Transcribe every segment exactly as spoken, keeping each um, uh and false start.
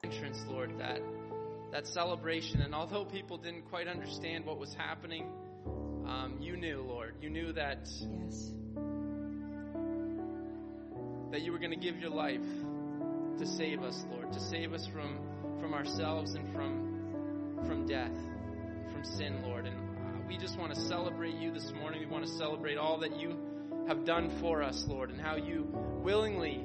entrance, Lord, that that celebration. And although people didn't quite understand what was happening, um, you knew, Lord. You knew that, Yes. that you were going to give your life to save us, Lord, to save us from, from ourselves and from, from death, from sin, Lord. And uh, we just want to celebrate you this morning. We want to celebrate all that you have done for us, Lord, and how you willingly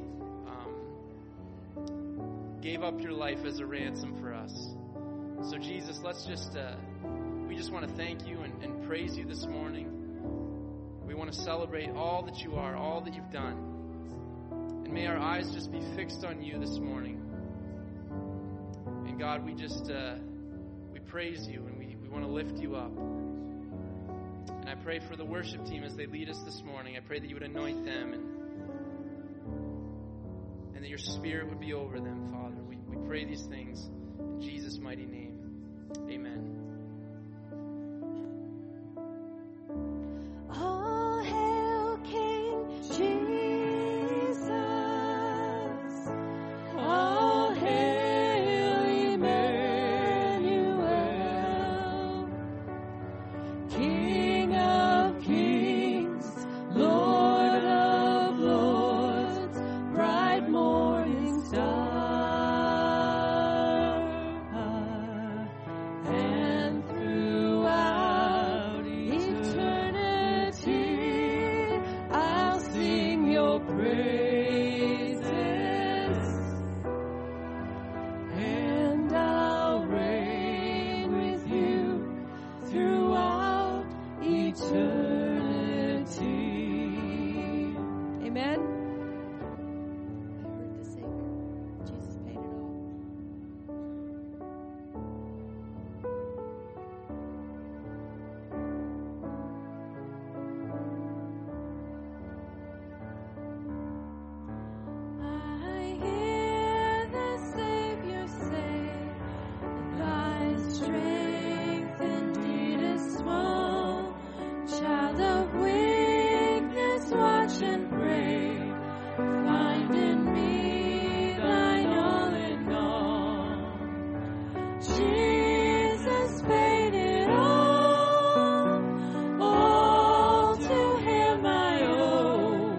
gave up your life as a ransom for us. So Jesus, let's just, uh, we just want to thank you and, and praise you this morning. We want to celebrate all that you are, all that you've done. And may our eyes just be fixed on you this morning. And God, we just, uh, we praise you and we, we want to lift you up. And I pray for the worship team as they lead us this morning. I pray that you would anoint them and and that your Spirit would be over them, Father. We, we pray these things in Jesus' mighty name. Amen. All hail King Jesus. All hail Emmanuel. King of kings, Lord of lords, bright morning star. And throughout eternity, I'll sing your praises, and I'll reign with you throughout eternity. Amen. I heard the singer. Jesus paid it all. I hear the Savior say, thy strength indeed is small. Child of weakness, watch and pray. Find in me thine all in all. Jesus paid it all. All to him I owe.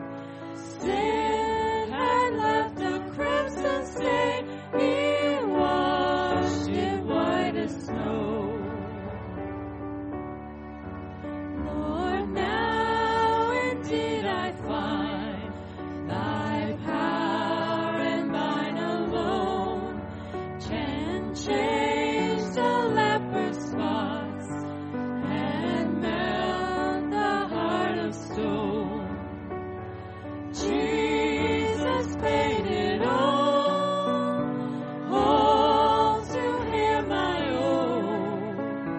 Sin had left a crimson stain. He washed it white as snow. Lord, now indeed I find thy power and thine alone can change the leper's spots and melt the heart of stone. Jesus paid it all. All to him I owe.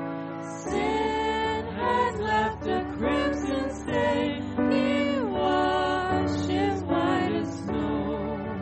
Sin had left a crimson stain. He washed it white as snow.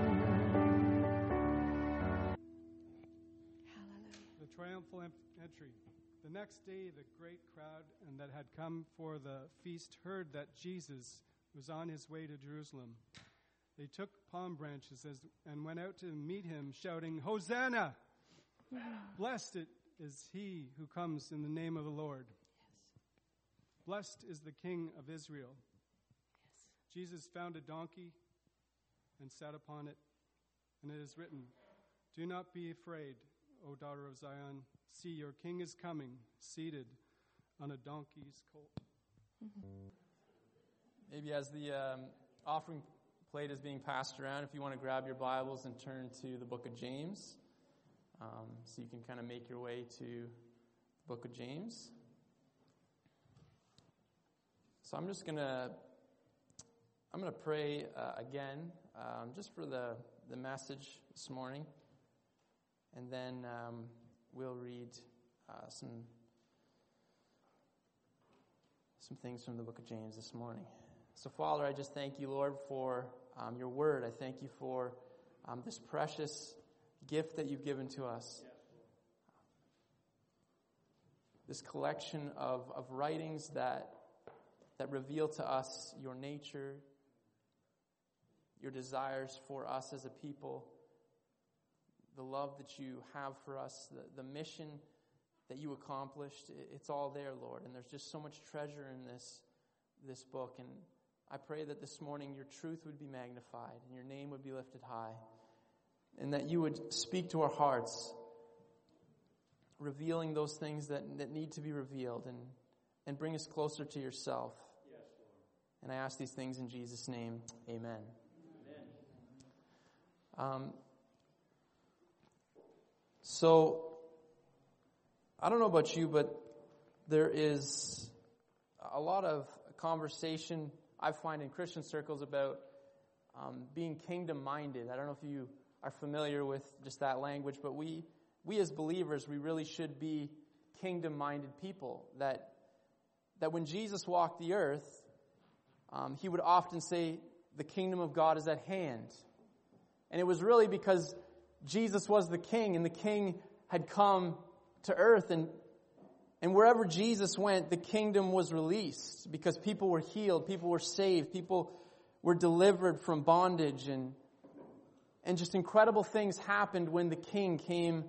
Hallelujah. The triumphal en- entry. The next day, the great crowd and that had come for the feast heard that Jesus was on his way to Jerusalem. They took palm branches as, and went out to meet him, shouting, Hosanna! Blessed is he who comes in the name of the Lord. Blessed is the King of Israel. Jesus found a donkey and sat upon it, and it is written, Do not be afraid, O daughter of Zion. See, your king is coming, seated on a donkey's colt. Maybe as the um, offering plate is being passed around, if you want to grab your Bibles and turn to the book of James, um, so you can kind of make your way to the book of James. So I'm just gonna, I'm gonna pray uh, again, um, just for the the message this morning, and then um, we'll read uh, some some things from the book of James this morning. So, Father, I just thank you, Lord, for um, your word. I thank you for um, this precious gift that you've given to us. This collection of, of writings that that reveal to us your nature, your desires for us as a people, the love that you have for us, the, the mission that you accomplished. It's all there, Lord. And there's just so much treasure in this, this book. And I pray that this morning your truth would be magnified and your name would be lifted high. And that you would speak to our hearts, revealing those things that, that need to be revealed and, and bring us closer to yourself. Yes, Lord. And I ask these things in Jesus' name. Amen. Amen. Um, so, I don't know about you, but there is a lot of conversation I find in Christian circles about um, being kingdom-minded. I don't know if you are familiar with just that language, but we we as believers, we really should be kingdom-minded people. That that when Jesus walked the earth, um, he would often say, the kingdom of God is at hand. And it was really because Jesus was the king, and the king had come to earth, and and wherever Jesus went, the kingdom was released because people were healed, people were saved, people were delivered from bondage, and and just incredible things happened when the king came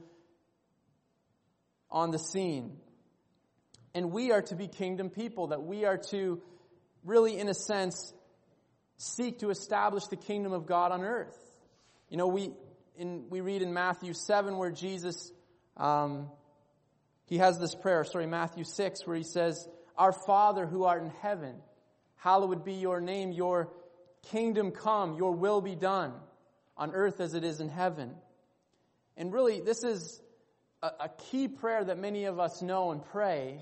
on the scene. And we are to be kingdom people, that we are to really, in a sense, seek to establish the kingdom of God on earth. You know, we in we read in Matthew seven where Jesus um He has this prayer, sorry, Matthew six, where he says, Our Father who art in heaven, hallowed be your name, your kingdom come, your will be done on earth as it is in heaven. And really, this is a, a key prayer that many of us know and pray.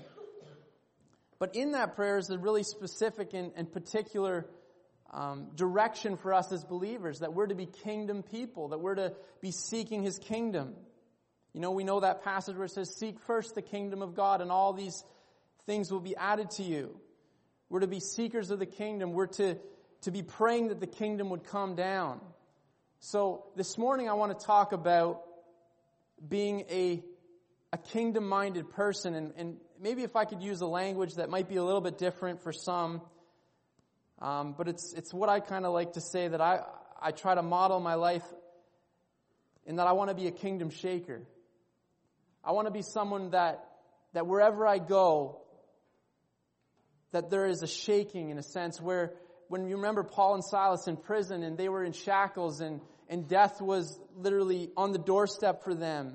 But in that prayer is a really specific and, and particular um, direction for us as believers, that we're to be kingdom people, that we're to be seeking his kingdom. You know, we know that passage where it says, seek first the kingdom of God and all these things will be added to you. We're to be seekers of the kingdom. We're to, to be praying that the kingdom would come down. So this morning I want to talk about being a, a kingdom-minded person. And, and maybe if I could use a language that might be a little bit different for some. Um, but it's it's what I kind of like to say, that I, I try to model my life in that I want to be a kingdom shaker. I want to be someone that, that wherever I go, that there is a shaking in a sense where, when you remember Paul and Silas in prison and they were in shackles and, and death was literally on the doorstep for them.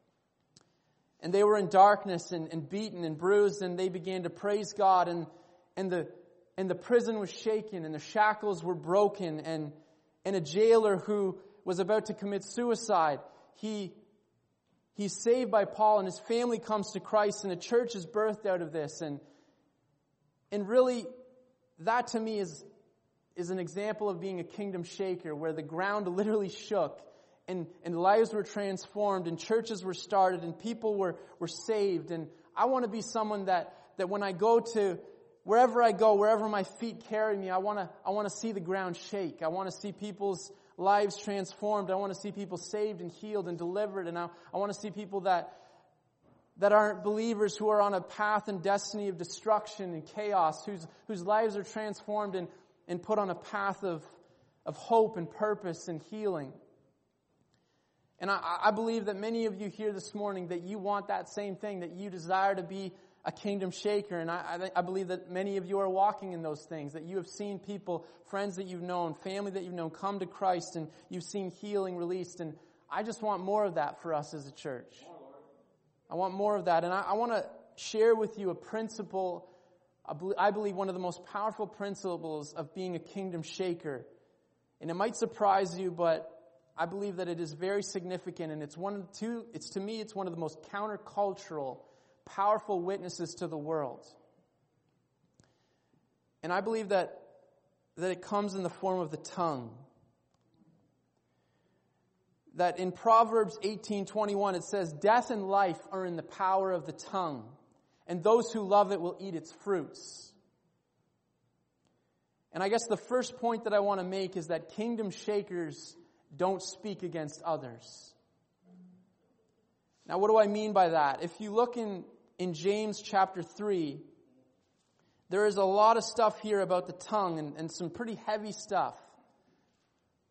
And they were in darkness and, and beaten and bruised, and they began to praise God, and, and the and the prison was shaken and the shackles were broken, and, and a jailer who was about to commit suicide, he He's saved by Paul, and his family comes to Christ, and a church is birthed out of this. And and really, that to me is, is an example of being a kingdom shaker, where the ground literally shook, and, and lives were transformed, and churches were started, and people were, were saved. And I want to be someone that, that when I go to, wherever I go, wherever my feet carry me, I want to I want to see the ground shake. I want to see people's lives transformed. I want to see people saved and healed and delivered. And I, I want to see people that that aren't believers, who are on a path and destiny of destruction and chaos, whose whose lives are transformed and, and put on a path of, of hope and purpose and healing. And I, I believe that many of you here this morning, that you want that same thing, that you desire to be a kingdom shaker. And I, I believe that many of you are walking in those things, that you have seen people, friends that you've known, family that you've known come to Christ, and you've seen healing released. And I just want more of that for us as a church. I want more of that. And I, I want to share with you a principle, I believe one of the most powerful principles of being a kingdom shaker. And it might surprise you, but I believe that it is very significant. And it's one, two, it's to me, it's one of the most countercultural, powerful witnesses to the world. And I believe that that it comes in the form of the tongue. That in Proverbs eighteen twenty-one it says, death and life are in the power of the tongue, and those who love it will eat its fruits. And I guess the first point that I want to make is that kingdom shakers don't speak against others. Now, what do I mean by that? If you look in In James chapter three, there is a lot of stuff here about the tongue, and, and some pretty heavy stuff.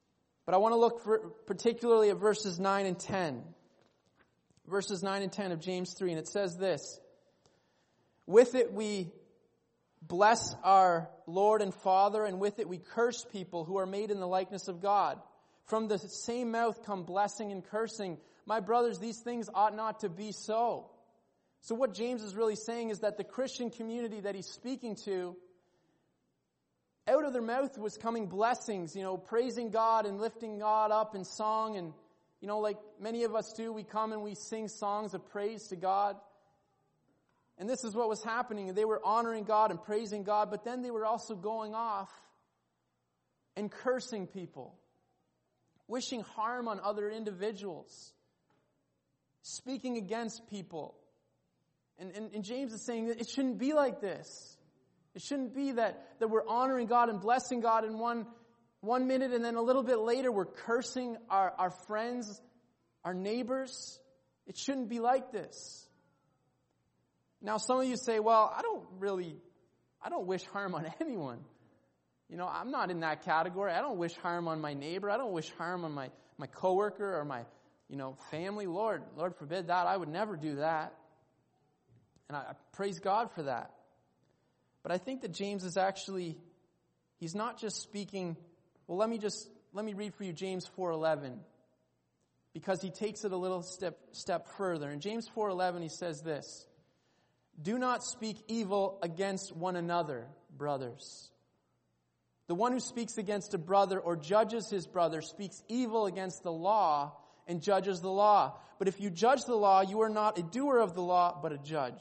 But I want to look for particularly at verses nine and ten. Verses nine and ten of James three, and it says this: with it we bless our Lord and Father, and with it we curse people who are made in the likeness of God. From the same mouth come blessing and cursing. My brothers, these things ought not to be so. So what James is really saying is that the Christian community that he's speaking to, out of their mouth was coming blessings, you know, praising God and lifting God up in song. And, you know, like many of us do, we come and we sing songs of praise to God. And this is what was happening. They were honoring God and praising God, but then they were also going off and cursing people, wishing harm on other individuals, speaking against people. And, and, and James is saying that it shouldn't be like this. It shouldn't be that, that we're honoring God and blessing God in one, one minute, and then a little bit later we're cursing our, our friends, our neighbors. It shouldn't be like this. Now some of you say, well, I don't really, I don't wish harm on anyone. You know, I'm not in that category. I don't wish harm on my neighbor. I don't wish harm on my, my coworker or my, you know, family. Lord, Lord forbid that. I would never do that. And I, I praise God for that. But I think that James is actually, he's not just speaking, well, let me just, let me read for you James four eleven. Because he takes it a little step, step further. In James four eleven he says this: do not speak evil against one another, brothers. The one who speaks against a brother or judges his brother speaks evil against the law and judges the law. But if you judge the law, you are not a doer of the law, but a judge.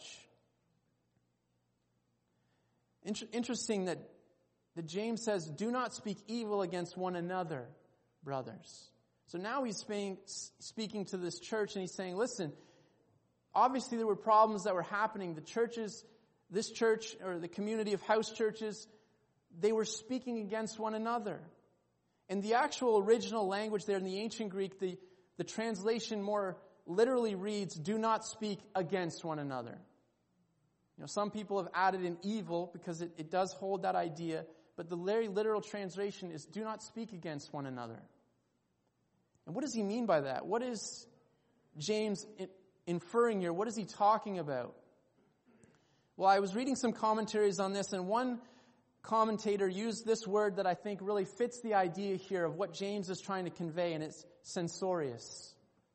Inter- interesting that, that James says, do not speak evil against one another, brothers. So now he's speaking, speaking to this church, and he's saying, listen, obviously there were problems that were happening. The churches, this church, or the community of house churches, they were speaking against one another. And the actual original language there in the ancient Greek, the, the translation more literally reads, do not speak against one another. You know, some people have added in evil because it, it does hold that idea, but the very literal translation is do not speak against one another. And what does he mean by that? What is James inferring here? What is he talking about? Well, I was reading some commentaries on this, and one commentator used this word that I think really fits the idea here of what James is trying to convey, and it's censorious.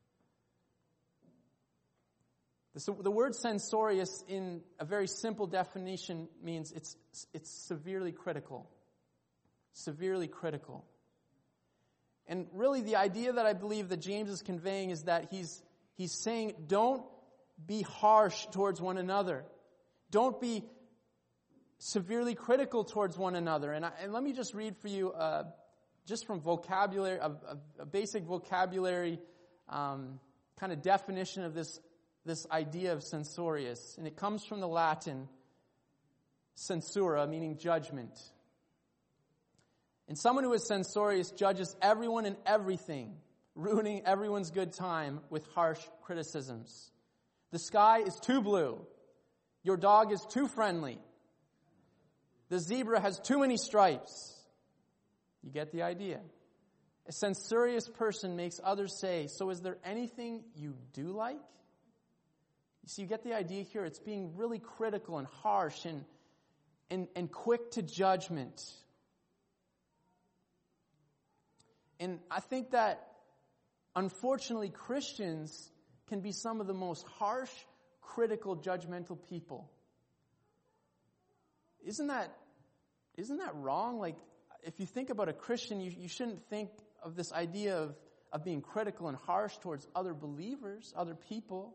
The, the word censorious in a very simple definition means it's, it's severely critical. Severely critical. And really the idea that I believe that James is conveying is that he's, he's saying don't be harsh towards one another. Don't be severely critical towards one another. And, I, and let me just read for you, uh, just from vocabulary, a, a, a basic vocabulary um, kind of definition of this, this idea of censorious. And it comes from the Latin censura, meaning judgment. And someone who is censorious judges everyone and everything, ruining everyone's good time with harsh criticisms. The sky is too blue. Your dog is too friendly. The zebra has too many stripes. You get the idea. A censorious person makes others say, so is there anything you do like? You see, you get the idea here. It's being really critical and harsh and, and, and quick to judgment. And I think that, unfortunately, Christians can be some of the most harsh, critical, judgmental people. Isn't that, isn't that wrong? Like, if you think about a Christian, you, you shouldn't think of this idea of, of being critical and harsh towards other believers, other people.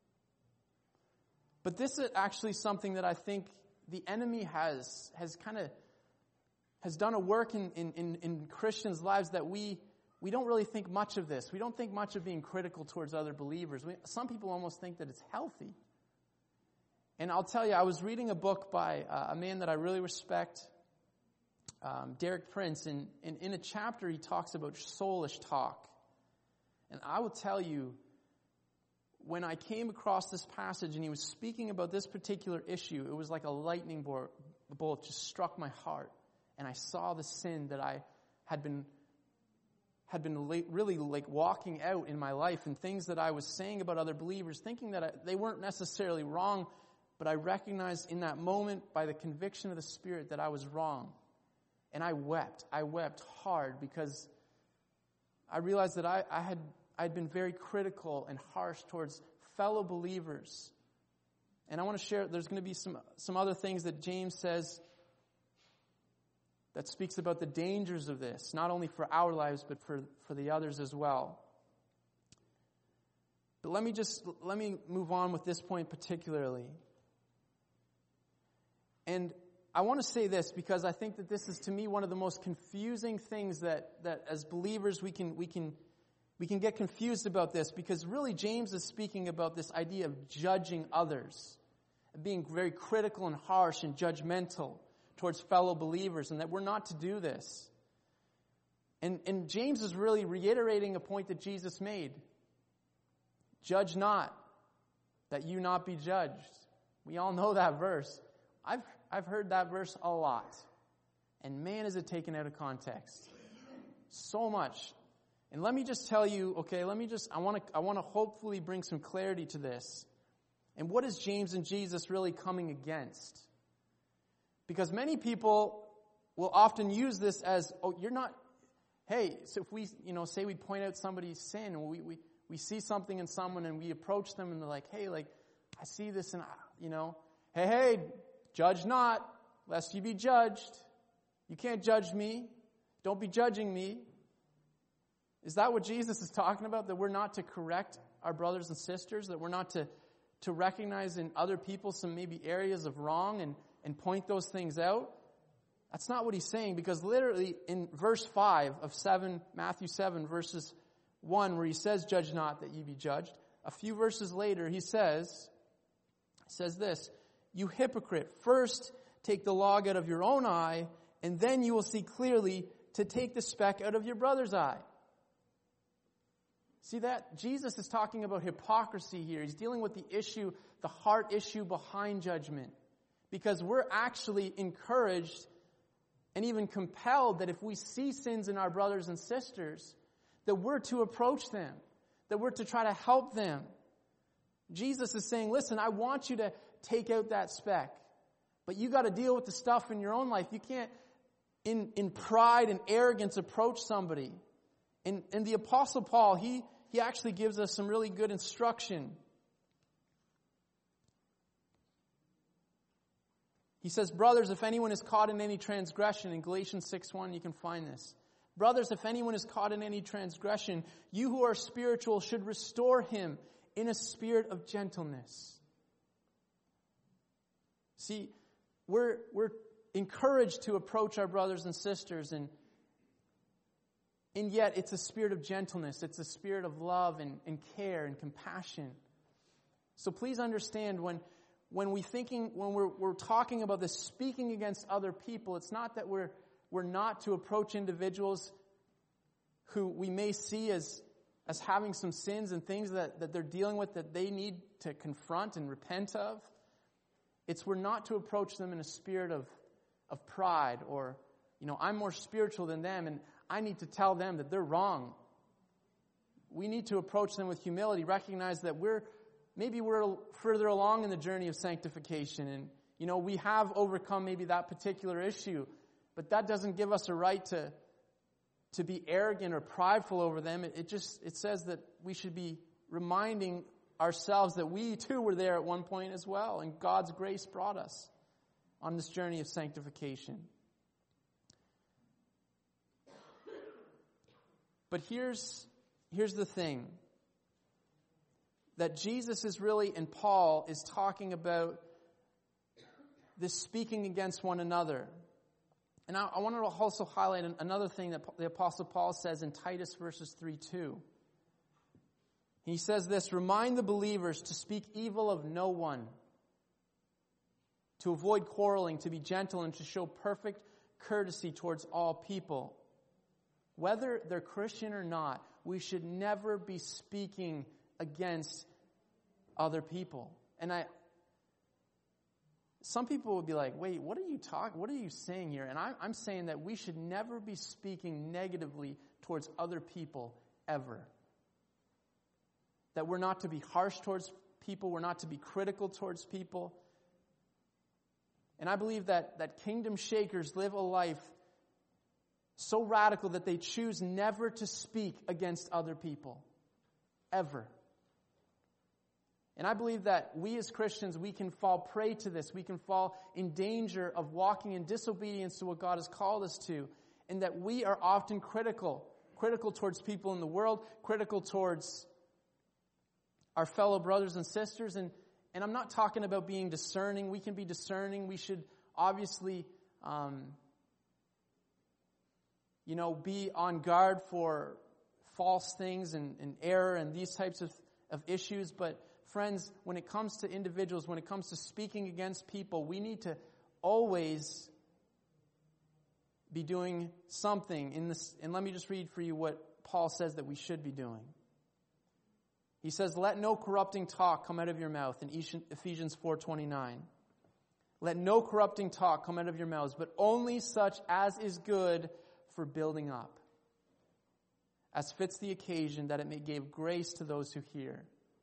But this is actually something that I think the enemy has has kind of has done a work in, in, in, in Christians' lives that we we don't really think much of this. We don't think much of being critical towards other believers. We, some people almost think that it's healthy. And I'll tell you, I was reading a book by uh, a man that I really respect, um, Derek Prince, and, and in a chapter he talks about soulish talk. And I will tell you, when I came across this passage and he was speaking about this particular issue, it was like a lightning bolt just struck my heart. And I saw the sin that I had been had been la- really like walking out in my life, and things that I was saying about other believers, thinking that I, they weren't necessarily wrong, but I recognized in that moment by the conviction of the Spirit that I was wrong. And I wept. I wept hard because I realized that I, I had I'd been very critical and harsh towards fellow believers. And I want to share, there's going to be some, some other things that James says that speaks about the dangers of this, not only for our lives, but for, for the others as well. But let me just, let me move on with this point particularly. And I want to say this because I think that this is, to me, one of the most confusing things that, that as believers we can, we can, we can get confused about this, because really James is speaking about this idea of judging others, being very critical and harsh and judgmental towards fellow believers, and that we're not to do this. And, and James is really reiterating a point that Jesus made. Judge not, that you not be judged. We all know that verse. I've I've heard that verse a lot. And man, is it taken out of context. So much. And let me just tell you, okay, let me just, I want to I want to hopefully bring some clarity to this. And what is James and Jesus really coming against? Because many people will often use this as, oh, you're not, hey, so if we, you know, say we point out somebody's sin, or we, we, we see something in someone and we approach them and they're like, hey, like, I see this and, you know, hey, hey, judge not, lest you be judged. You can't judge me. Don't be judging me. Is that what Jesus is talking about? That we're not to correct our brothers and sisters? That we're not to, to recognize in other people some maybe areas of wrong and, and point those things out? That's not what he's saying, because literally in verse five of seven, Matthew seven, verses one, where he says, judge not that ye be judged, a few verses later he says, says this, you hypocrite, first take the log out of your own eye, and then you will see clearly to take the speck out of your brother's eye. See that? Jesus is talking about hypocrisy here. He's dealing with the issue, the heart issue behind judgment. Because we're actually encouraged and even compelled that if we see sins in our brothers and sisters, that we're to approach them, that we're to try to help them. Jesus is saying, listen, I want you to take out that speck, but you got to deal with the stuff in your own life. You can't, in, in pride and arrogance, approach somebody. And, and the Apostle Paul, he, he actually gives us some really good instruction. He says, brothers, if anyone is caught in any transgression, in Galatians six one, you can find this. Brothers, if anyone is caught in any transgression, you who are spiritual should restore him in a spirit of gentleness. See, we're, we're encouraged to approach our brothers and sisters, and, and yet it's a spirit of gentleness. It's a spirit of love and, and care and compassion. So please understand, when When we thinking, when we're, we're talking about this speaking against other people, it's not that we're, we're not to approach individuals who we may see as, as having some sins and things that, that they're dealing with that they need to confront and repent of. It's we're not to approach them in a spirit of, of pride or, you know, I'm more spiritual than them and I need to tell them that they're wrong. We need to approach them with humility, recognize that we're Maybe we're further along in the journey of sanctification and, you know, we have overcome maybe that particular issue, but that doesn't give us a right to, to be arrogant or prideful over them. It, it just, it says that we should be reminding ourselves that we too were there at one point as well, and God's grace brought us on this journey of sanctification. But here's, here's the thing. That Jesus is really, and Paul is talking about this speaking against one another. And I, I want to also highlight another thing that the Apostle Paul says in Titus verses three two. He says this, remind the believers to speak evil of no one, to avoid quarreling, to be gentle, and to show perfect courtesy towards all people. Whether they're Christian or not, we should never be speaking against other people. And I, some people would be like, wait, what are you talking, what are you saying here? And I, I'm saying that we should never be speaking negatively towards other people ever. That we're not to be harsh towards people, we're not to be critical towards people. And I believe that, that kingdom shakers live a life so radical that they choose never to speak against other people. Ever. And I believe that we as Christians, we can fall prey to this. We can fall in danger of walking in disobedience to what God has called us to. And that we are often critical. Critical towards people in the world. Critical towards our fellow brothers and sisters. And, and I'm not talking about being discerning. We can be discerning. We should obviously, um, you know, be on guard for false things and, and error and these types of, of issues. But friends, when it comes to individuals, when it comes to speaking against people, we need to always be doing something in this. And let me just read for you what Paul says that we should be doing. He says, "Let no corrupting talk come out of your mouth," in Ephesians four twenty-nine. "Let no corrupting talk come out of your mouths, but only such as is good for building up, as fits the occasion, that it may give grace to those who hear."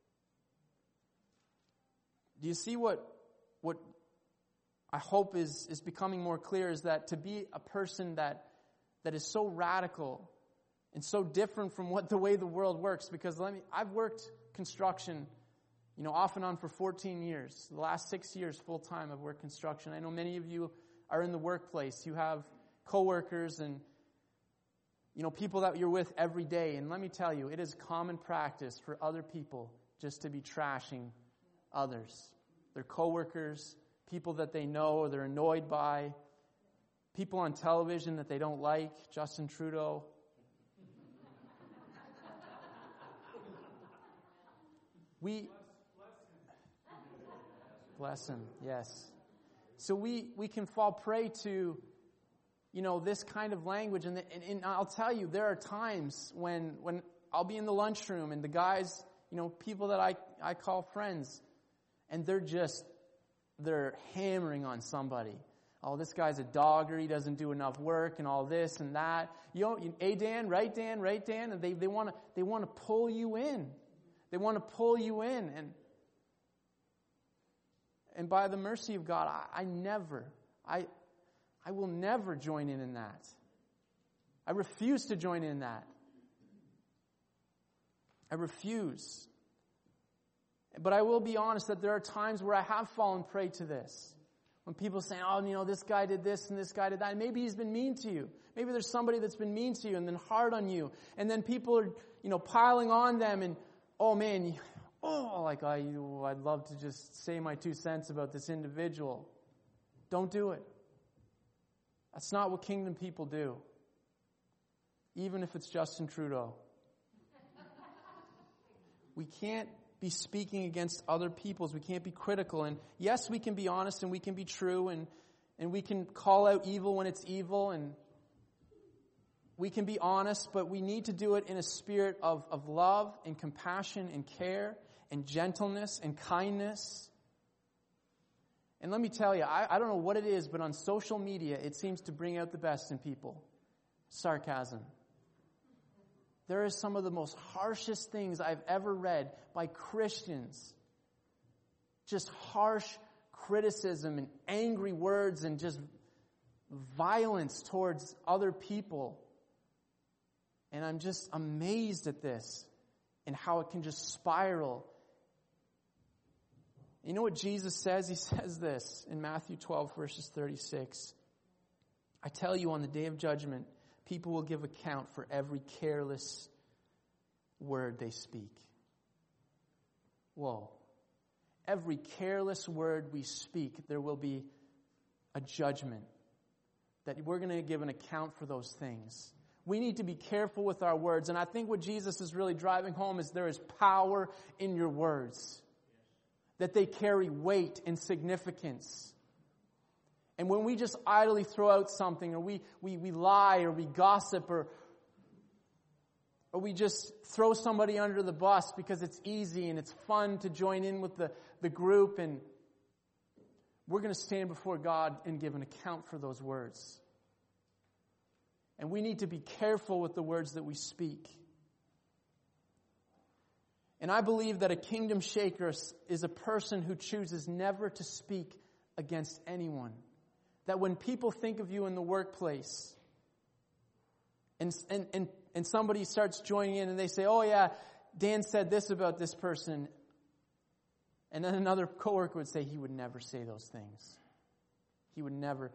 Do you see what what I hope is, is becoming more clear is that to be a person that that is so radical and so different from what the way the world works, because let me I've worked construction, you know, off and on for fourteen years. The last six years full time I've worked construction. I know many of you are in the workplace. You have coworkers and you know, people that you're with every day. And let me tell you, it is common practice for other people just to be trashing others. Their coworkers, people that they know or they're annoyed by, people on television that they don't like, Justin Trudeau. We bless him, yes. So we, we can fall prey to, you know, this kind of language. And, the, and, and I'll tell you, there are times when, when I'll be in the lunchroom and the guys, you know, people that I, I call friends, and they're just, they're hammering on somebody. Oh, this guy's a dogger, he doesn't do enough work and all this and that. You know, you, hey Dan, right Dan, right Dan? And they, they want to they want to pull you in. They want to pull you in. And and by the mercy of God, I, I never, I I will never join in in that. I refuse to join in that. I refuse. But I will be honest that there are times where I have fallen prey to this. When people say, oh, you know, this guy did this and this guy did that. And maybe he's been mean to you. Maybe there's somebody that's been mean to you and then hard on you. And then people are, you know, piling on them and, oh man, oh, like I, you, I'd love to just say my two cents about this individual. Don't do it. That's not what kingdom people do. Even if it's Justin Trudeau. We can't be speaking against other peoples. We can't be critical. And yes, we can be honest and we can be true and, and we can call out evil when it's evil and we can be honest, but we need to do it in a spirit of, of love and compassion and care and gentleness and kindness. And let me tell you, I, I don't know what it is, but on social media, it seems to bring out the best in people. Sarcasm. There are some of the most harshest things I've ever read by Christians. Just harsh criticism and angry words and just violence towards other people. And I'm just amazed at this and how it can just spiral. You know what Jesus says? He says this in Matthew twelve, verses thirty-six. I tell you, on the day of judgment, people will give account for every careless word they speak. Whoa. Every careless word we speak, there will be a judgment. That we're going to give an account for those things. We need to be careful with our words. And I think what Jesus is really driving home is there is power in your words. That they carry weight and significance. And when we just idly throw out something, or we, we, we lie, or we gossip, or, or we just throw somebody under the bus because it's easy and it's fun to join in with the, the group, and we're going to stand before God and give an account for those words. And we need to be careful with the words that we speak. And I believe that a kingdom shaker is a person who chooses never to speak against anyone. That when people think of you in the workplace, and, and, and, and somebody starts joining in and they say, oh yeah, Dan said this about this person. And then another coworker would say he would never say those things. He would never.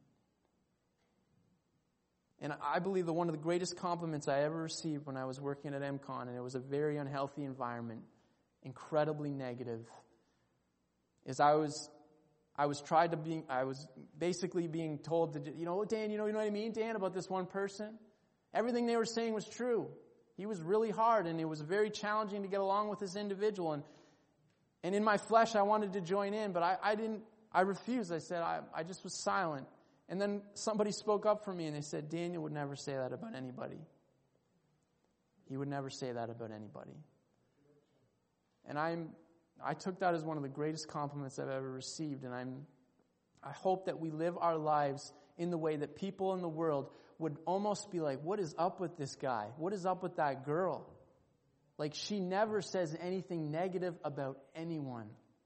And I believe that one of the greatest compliments I ever received when I was working at M CON, and it was a very unhealthy environment, incredibly negative, is I was I was tried to be I was basically being told to, you know, Dan, you know, you know what I mean, Dan, about this one person? Everything they were saying was true. He was really hard, and it was very challenging to get along with this individual. And and in my flesh, I wanted to join in, but I, I didn't. I refused. I said I I just was silent. And then somebody spoke up for me and they said, Daniel would never say that about anybody. He would never say that about anybody. And I'm, I took that as one of the greatest compliments I've ever received. And I'm, I hope that we live our lives in the way that people in the world would almost be like, what is up with this guy? What is up with that girl? Like, she never says anything negative about anyone.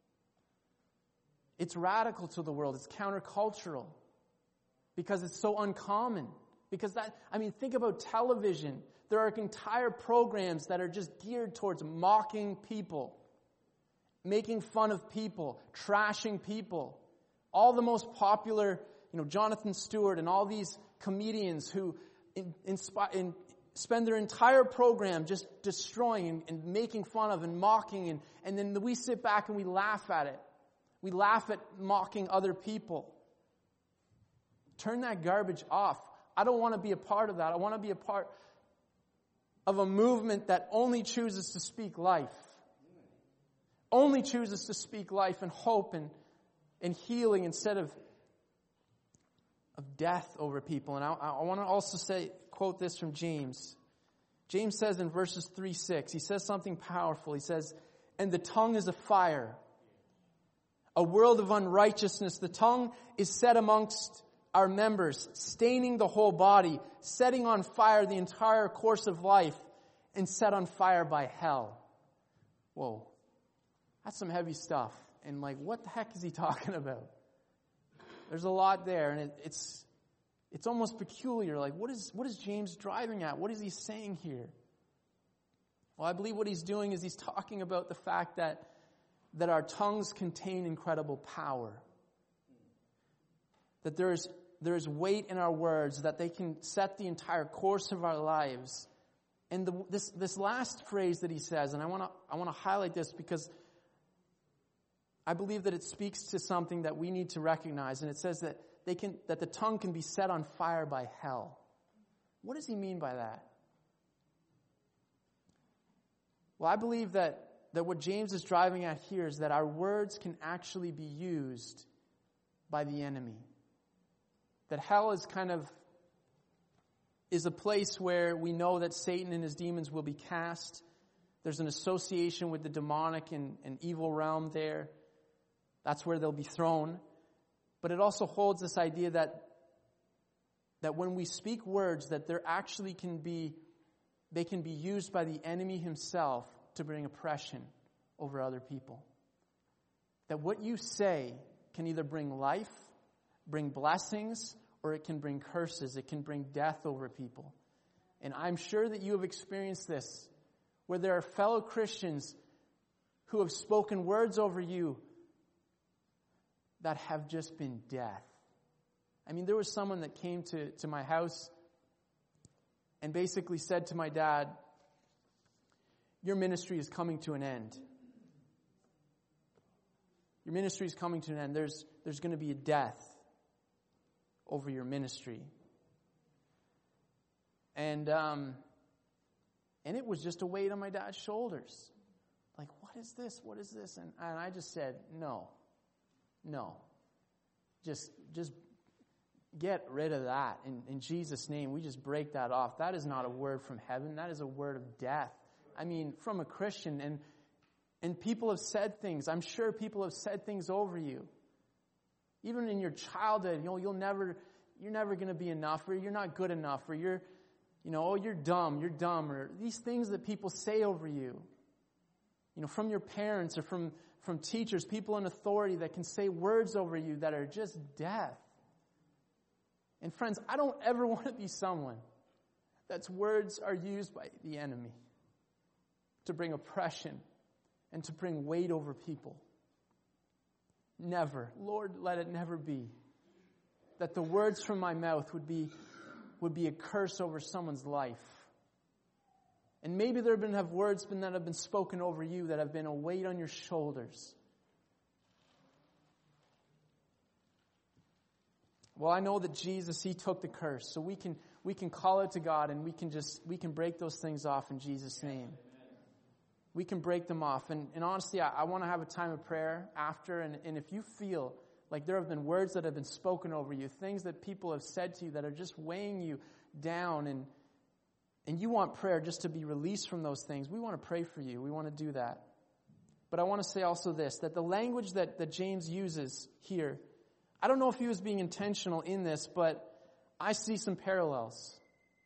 It's radical to the world. It's countercultural. Because it's so uncommon. Because that, I mean, think about television. There are entire programs that are just geared towards mocking people, making fun of people, trashing people. All the most popular, you know, Jonathan Stewart and all these comedians who in, inspire, in, spend their entire program just destroying and, and making fun of and mocking. And, and then we sit back and we laugh at it. We laugh at mocking other people. Turn that garbage off. I don't want to be a part of that. I want to be a part of a movement that only chooses to speak life. Only chooses to speak life and hope and, and healing instead of, of death over people. And I, I want to also say, quote this from James. James says in verses three, six, he says something powerful. He says, and the tongue is a fire, a world of unrighteousness. The tongue is set amongst our members, staining the whole body, setting on fire the entire course of life, and set on fire by hell. Whoa. That's some heavy stuff. And like, what the heck is he talking about? There's a lot there, and it, it's it's almost peculiar. Like, what is what is James driving at? What is he saying here? Well, I believe what he's doing is he's talking about the fact that that our tongues contain incredible power. That there is There is weight in our words, that they can set the entire course of our lives. And the, this this last phrase that he says, and I want to I want to highlight this because I believe that it speaks to something that we need to recognize. And it says that they can that the tongue can be set on fire by hell. What does he mean by that? Well, I believe that that what James is driving at here is that our words can actually be used by the enemy. That hell is kind of, is a place where we know that Satan and his demons will be cast. There's an association with the demonic and, and evil realm there. That's where they'll be thrown. But it also holds this idea that, that when we speak words, that there actually can be, they can be used by the enemy himself to bring oppression over other people. That what you say can either bring life, bring blessings, or it can bring curses. It can bring death over people. And I'm sure that you have experienced this, where there are fellow Christians who have spoken words over you that have just been death. I mean, there was someone that came to, to my house and basically said to my dad, your ministry is coming to an end. Your ministry is coming to an end. There's, there's going to be a death over your ministry. And um, and it was just a weight on my dad's shoulders. Like, what is this? What is this? And, and I just said, no. No. Just just get rid of that. In, in Jesus' name, we just break that off. That is not a word from heaven. That is a word of death. I mean, from a Christian. And and people have said things. I'm sure people have said things over you. Even in your childhood, you know, you'll never, you're never going to be enough, or you're not good enough, or you're, you know, oh, you're dumb, you're dumb, or these things that people say over you, you know, from your parents or from, from teachers, people in authority that can say words over you that are just death. And friends, I don't ever want to be someone that's words are used by the enemy to bring oppression and to bring weight over people. Never. Lord, let it never be that the words from my mouth would be would be a curse over someone's life. And maybe there have been have words been that have been spoken over you that have been a weight on your shoulders. Well, I know that Jesus, He took the curse, so we can we can call out to God and we can just we can break those things off in Jesus' name. We can break them off. And, and honestly, I, I want to have a time of prayer after. And, and if you feel like there have been words that have been spoken over you, things that people have said to you that are just weighing you down, and and you want prayer just to be released from those things, we want to pray for you. We want to do that. But I want to say also this, that the language that, that James uses here, I don't know if he was being intentional in this, but I see some parallels.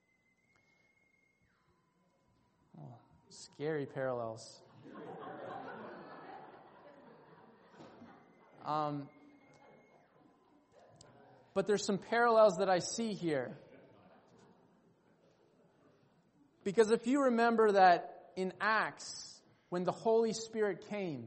Oh, scary parallels. Um, but there's some parallels that I see here. Because if you remember that in Acts, when the Holy Spirit came,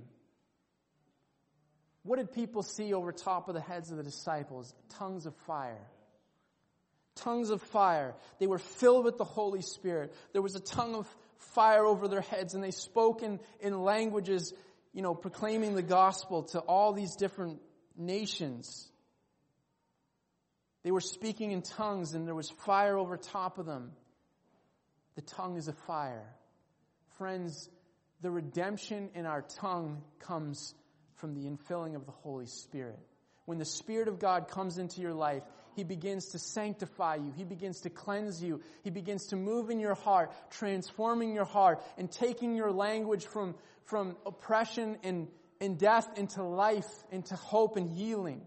what did people see over top of the heads of the disciples? Tongues of fire. Tongues of fire. They were filled with the Holy Spirit. There was a tongue of fire over their heads, and they spoke in, in languages, you know, proclaiming the gospel to all these different nations. They were speaking in tongues, and there was fire over top of them. The tongue is a fire. Friends, the redemption in our tongue comes from the infilling of the Holy Spirit. When the Spirit of God comes into your life, He begins to sanctify you. He begins to cleanse you. He begins to move in your heart, transforming your heart, and taking your language from, from oppression and, and death into life, into hope and healing.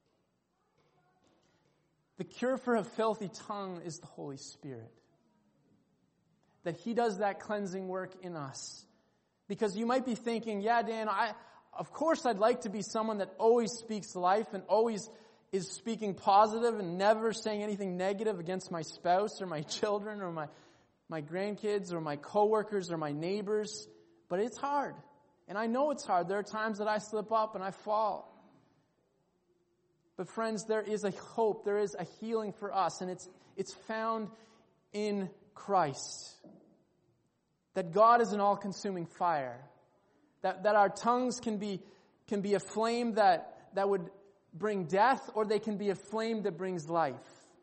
The cure for a filthy tongue is the Holy Spirit. That He does that cleansing work in us. Because you might be thinking, yeah, Dan, I, of course I'd like to be someone that always speaks life and always is speaking positive and never saying anything negative against my spouse or my children or my, my grandkids or my coworkers or my neighbors. But it's hard. And I know it's hard. There are times that I slip up and I fall. But friends, there is a hope. There is a healing for us. And it's it's found in Christ. That God is an all-consuming fire. That that our tongues can be can be a flame that, that would bring death, or they can be a flame that brings life.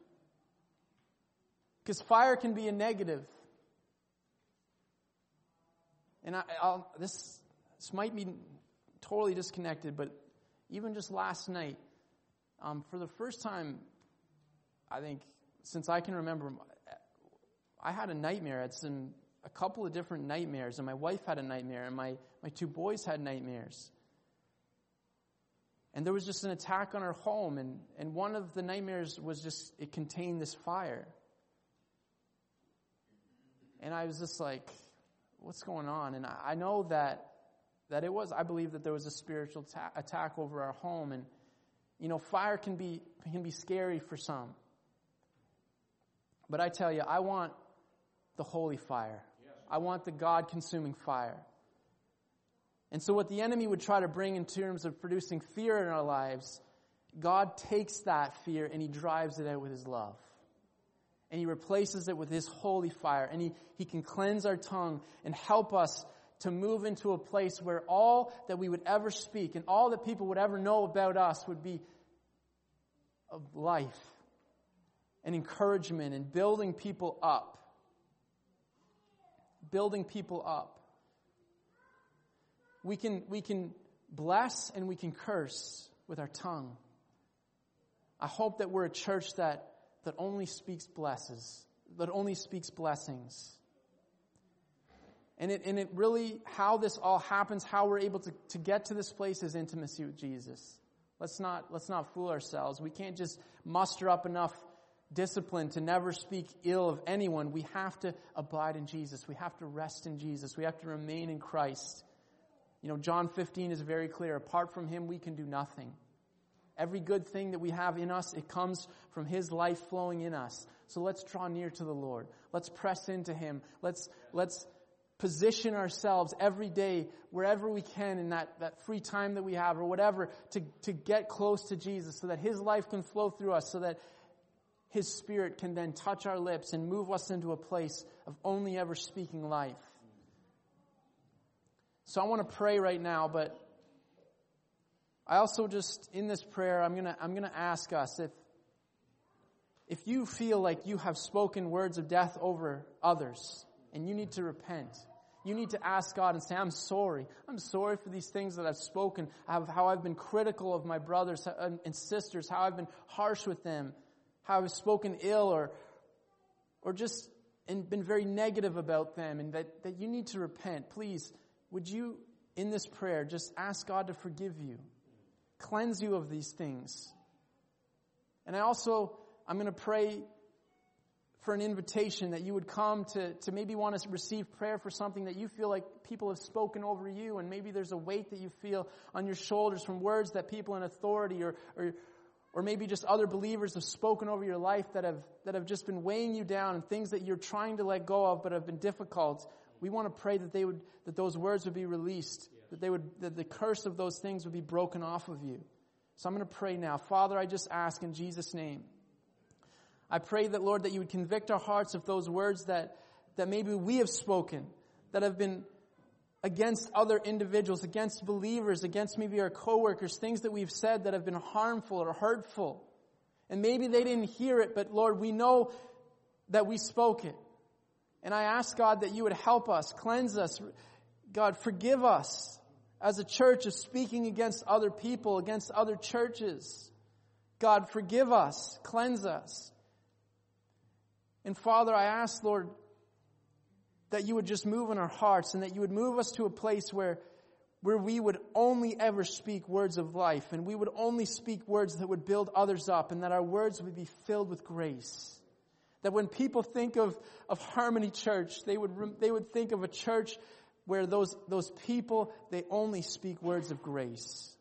Because fire can be a negative. And I, I'll, this this might be totally disconnected, but even just last night, um, for the first time, I think since I can remember, I had a nightmare. I had some a couple of different nightmares, and my wife had a nightmare, and my, my two boys had nightmares. And there was just an attack on our home, and, and one of the nightmares was just, it contained this fire. And I was just like, what's going on? And I, I know that that it was, I believe that there was a spiritual ta- attack over our home. And, you know, fire can be can be scary for some. But I tell you, I want the holy fire. I want the God-consuming fire. And so what the enemy would try to bring in terms of producing fear in our lives, God takes that fear and He drives it out with His love. And He replaces it with His holy fire. And He, he can cleanse our tongue and help us to move into a place where all that we would ever speak and all that people would ever know about us would be of life and encouragement and building people up. Building people up. We can, we can bless and we can curse with our tongue. I hope that we're a church that, that only speaks blesses, that only speaks blessings. And it, and it really, how this all happens, how we're able to, to get to this place is intimacy with Jesus. Let's not, let's not fool ourselves. We can't just muster up enough discipline to never speak ill of anyone, we have to abide in Jesus. We have to rest in Jesus. We have to remain in Christ. You know, John fifteen is very clear. Apart from Him, we can do nothing. Every good thing that we have in us, it comes from His life flowing in us. So let's draw near to the Lord. Let's press into Him. Let's, let's position ourselves every day, wherever we can in that, that free time that we have or whatever, to, to get close to Jesus so that His life can flow through us, so that His Spirit can then touch our lips and move us into a place of only ever speaking life. So I want to pray right now, but I also just, in this prayer, I'm gonna I'm gonna ask us if if you feel like you have spoken words of death over others and you need to repent. You need to ask God and say, I'm sorry. I'm sorry for these things that I've spoken, how I've been critical of my brothers and sisters, how I've been harsh with them, how I've spoken ill or or just and been very negative about them, and that, that you need to repent. Please, would you, in this prayer, just ask God to forgive you, cleanse you of these things. And I also, I'm going to pray for an invitation that you would come to, to maybe want to receive prayer for something that you feel like people have spoken over you, and maybe there's a weight that you feel on your shoulders from words that people in authority or, or or maybe just other believers have spoken over your life that have that have just been weighing you down, and things that you're trying to let go of but have been difficult. We want to pray that they would that those words would be released, that they would that the curse of those things would be broken off of you. So I'm going to pray now. Father, I just ask in Jesus' name. I pray that, Lord, that you would convict our hearts of those words that, that maybe we have spoken, that have been against other individuals, against believers, against maybe our coworkers, things that we've said that have been harmful or hurtful. And maybe they didn't hear it, but Lord, we know that we spoke it. And I ask, God, that you would help us, cleanse us. God, forgive us as a church of speaking against other people, against other churches. God, forgive us, cleanse us. And Father, I ask, Lord, that you would just move in our hearts, and that you would move us to a place where, where we would only ever speak words of life, and we would only speak words that would build others up, and that our words would be filled with grace. That when people think of, of Harmony Church, they would, they would think of a church where those, those people, they only speak words of grace.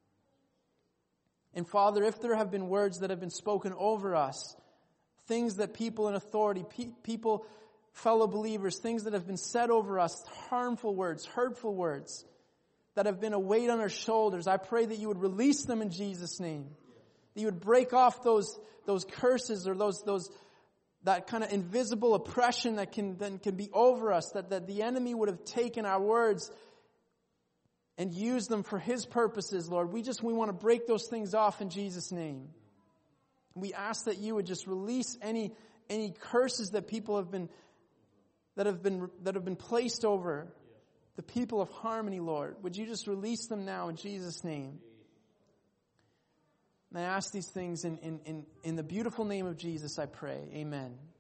And Father, if there have been words that have been spoken over us, things that people in authority, pe- people, fellow believers, things that have been said over us, harmful words, hurtful words, that have been a weight on our shoulders, I pray that you would release them in Jesus' name. That you would break off those, those curses or those, those, that kind of invisible oppression that can, then can be over us, that, that the enemy would have taken our words and used them for his purposes, Lord. We just, we want to break those things off in Jesus' name. We ask that you would just release any, any curses that people have been, that have been, that have been placed over the people of Harmony, Lord. Would you just release them now in Jesus' name? And I ask these things in, in, in, in the beautiful name of Jesus, I pray. Amen.